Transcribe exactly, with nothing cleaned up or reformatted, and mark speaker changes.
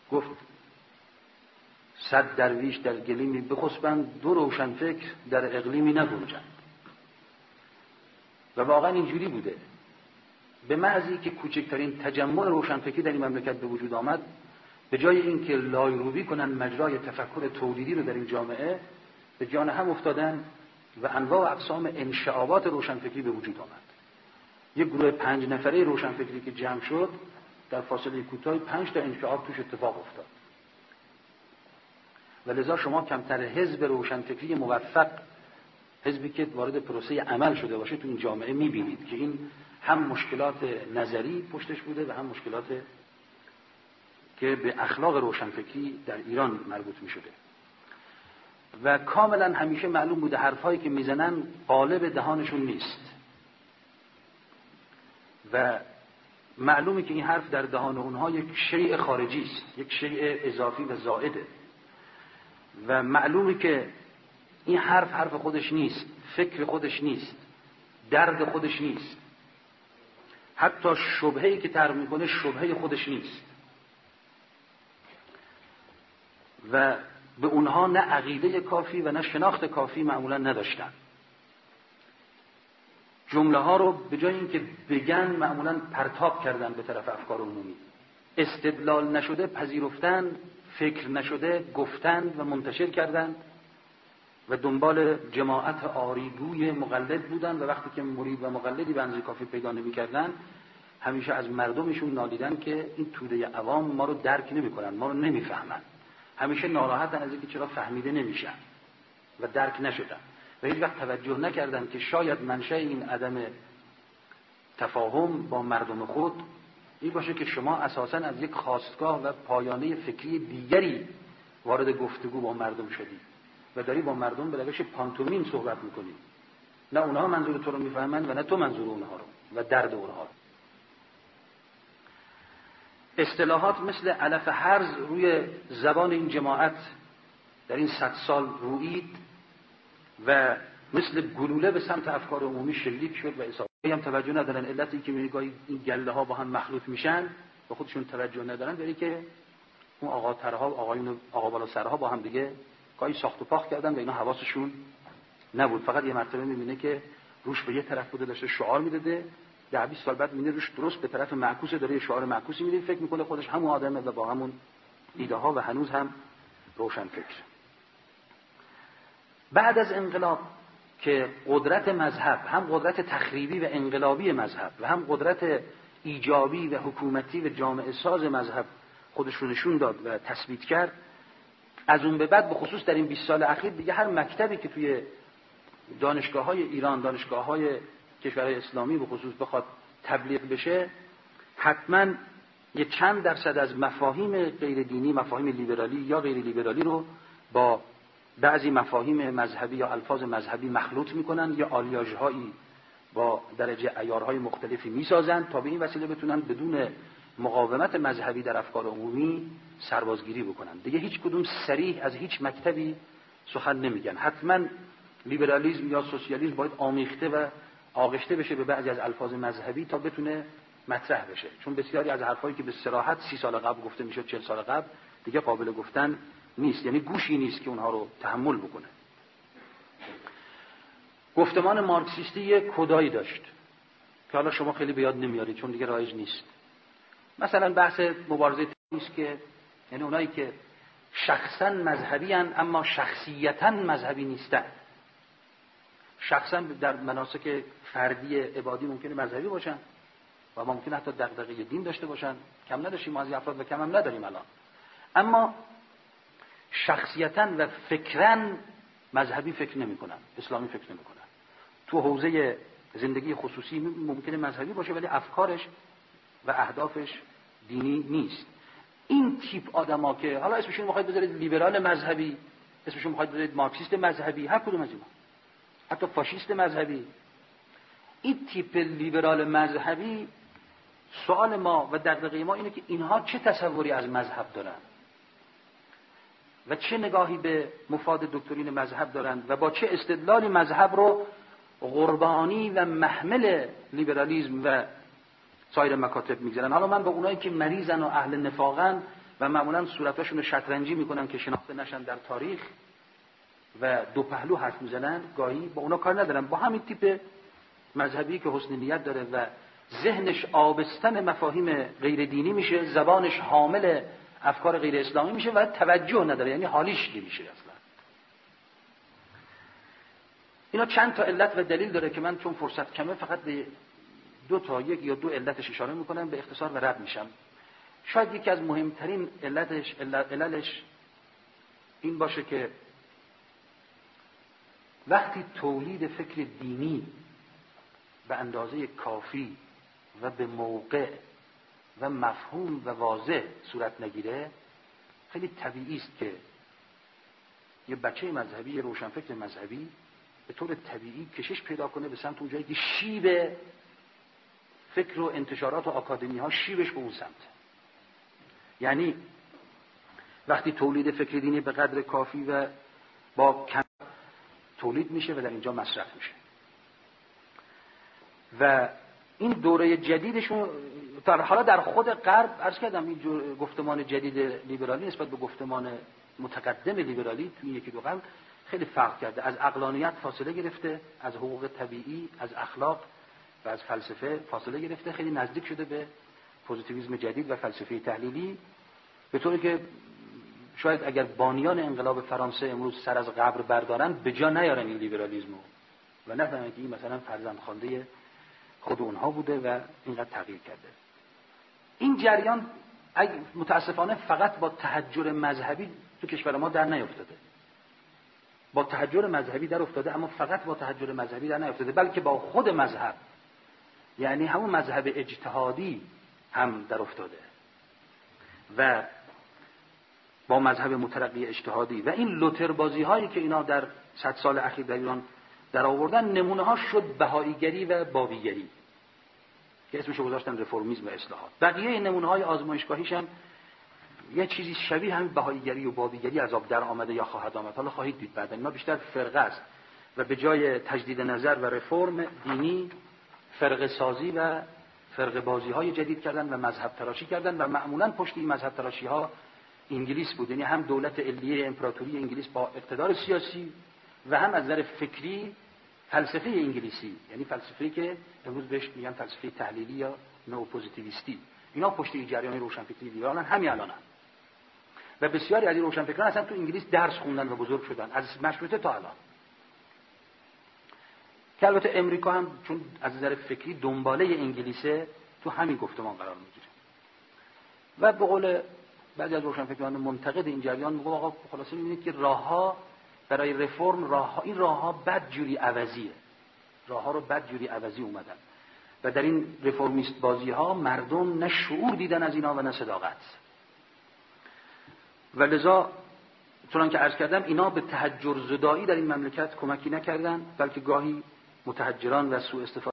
Speaker 1: گفت صد درویش در گلیمی بخسبند، دو روشنفکر در اقلیمی نگنجند. و واقعا اینجوری بوده. به محضی که کوچکترین تجمع روشنفکری در این مملکت به وجود آمد، به جای اینکه لایروبی کنن مجرای تفکر تولیدی رو در این جامعه، به جان هم افتادن و انواع و اقسام انشعابات روشنفکری به وجود آمد. یک گروه پنج نفره روشنفکری که جمع شد، در فاصله کوتاهی پنج تا انشعاب توش اتفاق افتاد. و لذا شما کمتر حزب روشنفکری موفق، حزبی که وارد پروسه عمل شده باشه تو این جامعه میبینید که این هم مشکلات نظری پشتش بوده و هم مشکلات که به اخلاق روشنفکری در ایران مربوط میشده. و کاملا همیشه معلوم بوده حرفهایی که میزنن قالب دهانشون نیست و معلومه که این حرف در دهان اونها یک شیء خارجی است، یک شیء اضافی و زائده. و معلومه که این حرف حرف خودش نیست، فکر خودش نیست، درد خودش نیست، حتی شبهه‌ای که طرح میکنه شبهه خودش نیست. و به اونها نه عقیده کافی و نه شناخت کافی معمولا نداشتن. جمله ها رو به جای اینکه بگن معمولا پرتاب کردن به طرف افکار عمومی. استدلال نشده پذیرفتن، فکر نشده گفتن و منتشر کردن و دنبال جماعت آریگوی مقلد بودن. و وقتی که مرید و مقلدی به اندازه کافی پیدا نمی‌کردن، همیشه از مردمشون نالیدن که این توده عوام ما رو درک نمی‌کنن، ما رو نمی‌فهمن. همیشه ناراحتن از اینکه چرا فهمیده نمیشن و درک نشدن و هیچ وقت توجه نکردن که شاید منشأ این عدم تفاهم با مردم خود این باشه که شما اساساً از یک خاستگاه و پایانه فکری دیگری وارد گفتگو با مردم شدی و داری با مردم به روش پانتومیم صحبت میکنی. نه اونها منظور تو رو میفهمن و نه تو منظور اونها رو و درد اونها رو. اصطلاحات مثل علف هرز روی زبان این جماعت در این صد سال رویید و مثل گلوله به سمت افکار عمومی شلیک شد و اصابت هم توجه ندارن. علتی که میگه این گله ها با هم مخلوط میشن و خودشون توجه ندارن بری که اون آقا ترها آقایون آقا بالا سرها با هم دیگه گاهی ساخت و پاخت کردن و اینا حواسشون نبود. فقط یه مرتبه میبینه که روش به یه طرف بوده داشته شعار میداده، ده بیست سال بعد میبینه روش درست به طرف معکوس داره یه شعار معکوسی میده، فکر میکنه خودش همون آدمه و با همون ایده ها و هنوز هم روشن فکر. بعد از انقلاب که قدرت مذهب، هم قدرت تخریبی و انقلابی مذهب و هم قدرت ایجابی و حکومتی و جامعه ساز مذهب خودش رو نشون داد و تثبیت کرد، از اون به بعد به خصوص در این بیست سال اخیر دیگه هر مکتبی که توی دانشگاه‌های ایران، دانشگاه‌های کشورهای اسلامی به خصوص بخواد تبلیغ بشه، حتما یه چند درصد از مفاهیم غیر دینی، مفاهیم لیبرالی یا غیر لیبرالی رو با بعضی مفاهیم مذهبی یا الفاظ مذهبی مخلوط میکنن یا آلیاژهایی با درجه عیارهای مختلفی میسازن تا به این وسیله بتونن بدون مقاومت مذهبی در افکار عمومی سربازگیری بکنن. دیگه هیچ کدوم صریح از هیچ مکتبی سخن نمیگن. حتما لیبرالیسم یا سوسیالیسم باید آمیخته و آغشته بشه به بعضی از الفاظ مذهبی تا بتونه مطرح بشه، چون بسیاری از حرفایی که به صراحت سی سال قبل گفته میشد، چهل سال قبل، دیگه قابل گفتن نیست، یعنی گوشی نیست که اونها رو تحمل بکنه. گفتمان مارکسیستی یک کدایی داشت که حالا شما خیلی به یاد نمیارید چون دیگه رایج نیست. مثلا بحث مبارزه نیست که یعنی اونایی که شخصا مذهبی هن اما شخصیتا مذهبی نیستن. شخصا در مناسک فردی عبادی ممکنه مذهبی باشن و ممکنه حتی دغدغه دین داشته باشن، کم نداشتیم ما از افراد و کم هم نداریم الان، اما شخصیتا و فکرا مذهبی فکر نمی کنن، اسلامی فکر نمی کنن. تو حوزه زندگی خصوصی ممکنه مذهبی باشه ولی افکارش و اهدافش دینی نیست. این تیپ آدما که حالا اسمشون میخواید بذارید لیبرال مذهبی، اسمشون میخواید بذارید مارکسیست مذهبی، هر کدوم از اینا، حتی فاشیست مذهبی، این تیپ لیبرال مذهبی، سوال ما و دغدغه ما اینه که اینها چه تصوری از مذهب دارن و چه نگاهی به مفاد دکترین مذهب دارن و با چه استدلالی مذهب رو قربانی و محمل لیبرالیسم و سایر مکاتب میگذارن. حالا من به اونایی که مریضن و اهل نفاقن و معمولا صورتاشون رو شطرنجی میکنن که شناخته نشن در تاریخ و دو پهلو حرف میزنن، گاهی با اونا کار ندارن، با همین تیپ مذهبی که حسن نیت داره و ذهنش آبستن مفاهیم غیر دینی میشه، زبانش حامل افکار غیر اسلامی میشه و توجه نداره، یعنی حالیش نمیشه اصلا. اینا چند تا علت و دلیل داره که من چون فرصت کمه فقط به دو تا یک یا دو علتش اشاره میکنم، به اختصار و رد میشم. شاید یکی از مهمترین علتش عللش این باشه که وقتی تولید فکر دینی به اندازه کافی و به موقع و مفهوم و واضح صورت نگیره، خیلی طبیعی است که یه بچه مذهبی، یه روشنفکر مذهبی به طور طبیعی کشش پیدا کنه به سمت اون جایی که شیب فکر و انتشارات و آکادمی ها شیبش به اون سمت. یعنی وقتی تولید فکر دینی به قدر کافی و با کم تولید میشه و در اینجا مصرف میشه و این دوره جدیدشون در حالا در خود غرب، عرض کردم این گفتمان جدید لیبرالی نسبت به گفتمان متقدم لیبرالی توی یکی دو قرن خیلی فرق کرده، از عقلانیت فاصله گرفته، از حقوق طبیعی، از اخلاق و از فلسفه فاصله گرفته، خیلی نزدیک شده به پوزیتیویسم جدید و فلسفه تحلیلی، به طوری که شاید اگر بانیان انقلاب فرانسه امروز سر از قبر بردارن به جا نیارن این لیبرالیسمو و نفهمن که این مثلا فرزند خوانده خود اونها بوده و اینقدر تغییر کرده. این جریان متاسفانه فقط با تحجر مذهبی تو کشور ما در نیفتاده، با تحجر مذهبی در افتاده، اما فقط با تحجر مذهبی در نیفتاده، بلکه با خود مذهب، یعنی همون مذهب اجتهادی هم در افتاده و با مذهب مترقی اجتهادی و این لوتربازی هایی که اینا در صد سال اخیر در ایران در آوردن، نمونه ها شد بهاییگری و بابیگری که اسمشو گذاشتن رفرمیسم و اصلاحات. بقیه این نمونه های آزمایشگاهیش هم یه چیزی شبیه همین بهاییگری و بابیگری از آب در آمده یا خواهد آمد. حالا خواهید دید بعدا اینا بیشتر فرقه است و به جای تجدید نظر و رفرم دینی فرقه سازی و فرقه بازی های جدید کردن و مذهب تراشی کردن و معمولا پشت این مذهب تراشی ها انگلیس بود، یعنی هم دولت علیه امپراتوری انگلیس با اقتدار سیاسی و هم از نظر فکری فلسفه انگلیسی، یعنی فلسفه‌ای که امروز بهش میگن فلسفه تحلیلی یا نئوپوزیتیویستی، اینا پشت این جریان روشنفکری لیبرالن همین الانن و بسیاری از این روشنفکران اصلا تو انگلیس درس خوندن و بزرگ شدن از مشروطه تا الان. که البته امریکا هم چون از نظر فکری دنباله انگلیسه تو همین گفتمان قرار میگیره و به قول بعضی از روشنفکران منتقد این جریان میگه آقا خلاصه میبینید که راهها برای رفرم راهها این راهها بد جوری عوضیه، راهها رو بد جوری عوضی اومدن و در این رفرمیست بازی ها مردم نه شعور دیدن از اینا و نه صداقت و لذا چون که عرض کردم اینا به تحجر زدایی در این مملکت کمکی نکردن، بلکه گاهی متحجران و سوء استفاده